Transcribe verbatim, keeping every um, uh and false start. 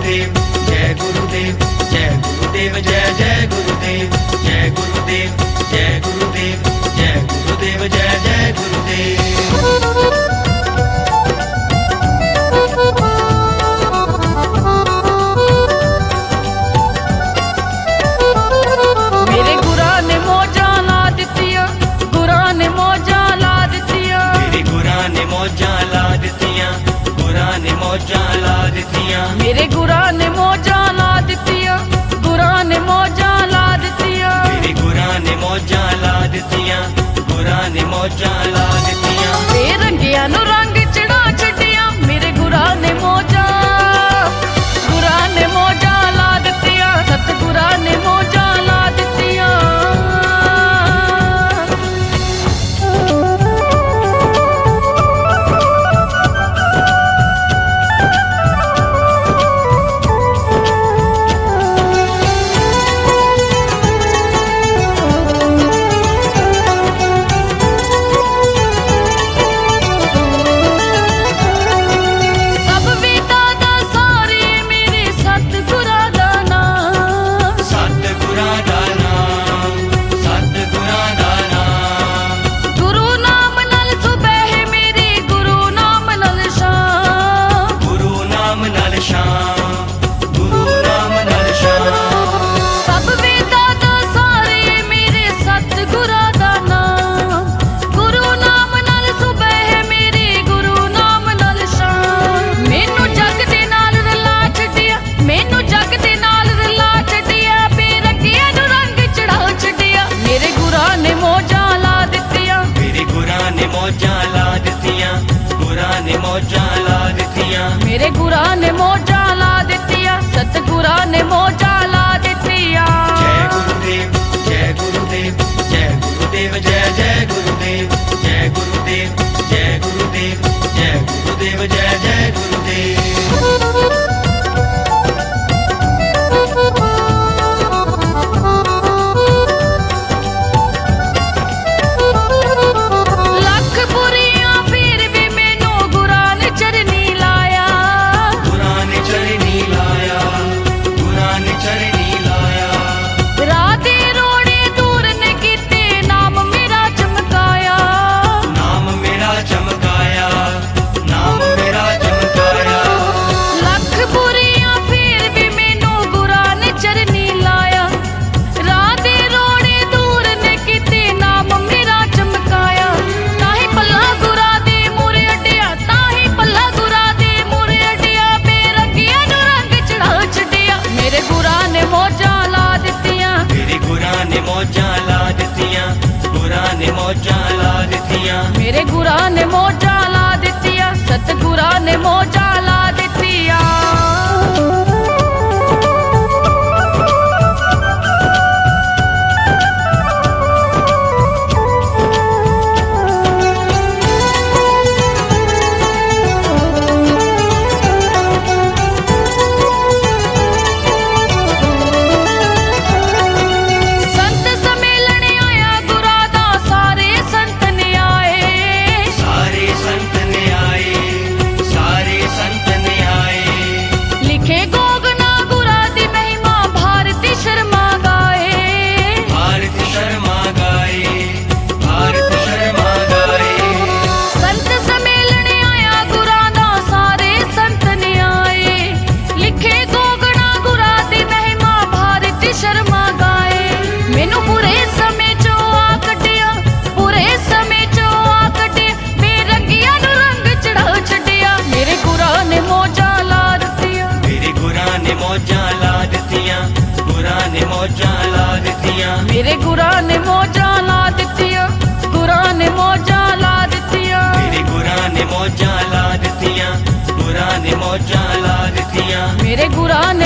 गुरुदेव जय गुरुदेव जय गुरुदेव जय जय गुरुदेव जय गुरुदेव जय गुरुदेव जय गुरुदेव जय जय गुरुदेव। मेरे गुरा ने मौजा ला दित्तियां, गुरा ने मौजा ला दित्तियां, मेरे गुरा ने मौजा ला दित्तियां, गुरा ने मौजा ला दित्तियां, मेरे गुरा ने मौजा ला दित्तियां, गुरा ने मौजा ला दित्तियां, मेरे गुरा ने मौजा ला दित्तियां, गुरा ने मौजा ला दित्तियां। बेरंगियां नू रंग चढ़ा छड्डियां, मेरे गुरा ने मौजा, गुरा ने मौजा ला दित्तियां, सतगुरा ने मौजा ला दित्तियां। मेरे गुरा ने मौजा ला दित्तियां, सतगुरा ने मौजा ला दित्तियां। जय गुरुदेव जय गुरुदेव जय गुरुदेव जय जय गुरुदेव जय गुरुदेव जय गुरुदेव जय गुरुदेव जय जय गुरुदेव। मेरे गुरा ने मौजा ला दित्तियां, सतगुरा ने मौजा ला दित्तियां। मेरे गुरा ने मौजा ला दित्तियां, गुरा ने मौजा ला दित्तियां, मेरे गुरा ने मौजा ला दित्तियां, गुरा ने मौजा ला दित्तियां, मेरे गुरा ने